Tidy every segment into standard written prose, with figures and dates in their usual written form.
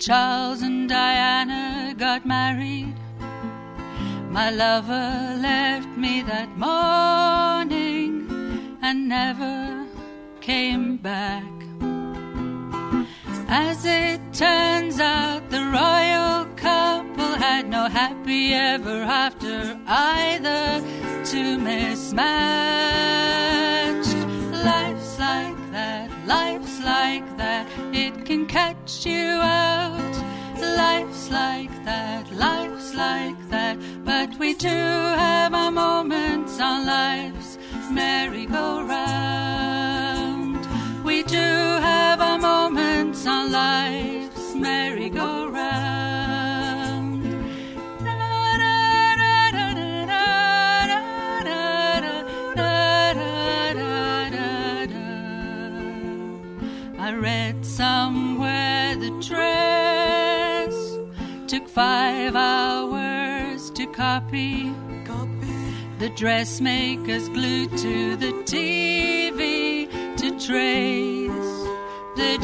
Charles and Diana got married. My lover left me that morning and never came back. As it turns out, the royal couple had no happy ever after either, two mismatched. Life's like that, life's like that, it can catch you out. Life's like that, life's like that, but we do have our moments on life's merry-go-round. We do have our moments on life's merry-go-round. I read somewhere the dress took 5 hours to copy. The dressmakers glued to the TV to trace the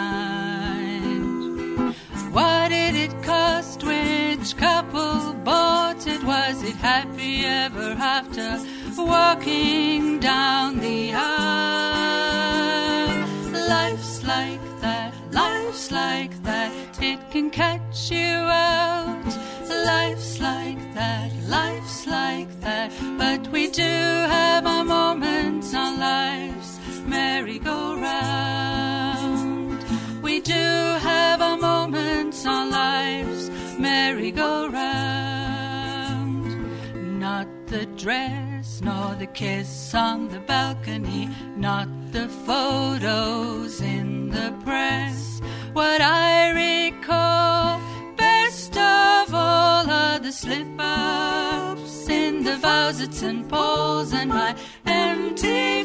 design. What did it cost? Which couple bought it? Was it happy ever after walking down the aisle? Life's like that, life's like that, it can catch you out. Life's like that, life's like that, but we do have our moments on life's merry-go-round. We do have our moments on life's merry-go-round. Not the dress, nor the kiss on the balcony, not the photos in the press. What I recall best of all are the slip-ups in the vows at St. Paul's and my empty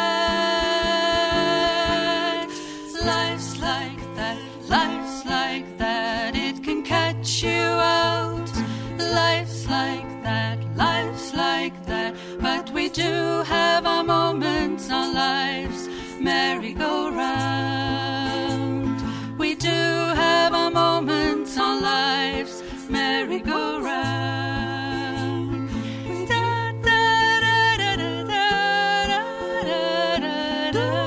flat. Life's like that, life's like that, it can catch you out. Life's like that, life's like that, but we do have our moments on life's merry-go-round. We do have our moments on life's merry-go-round. Da, da, da, da, da, da, da, da, da.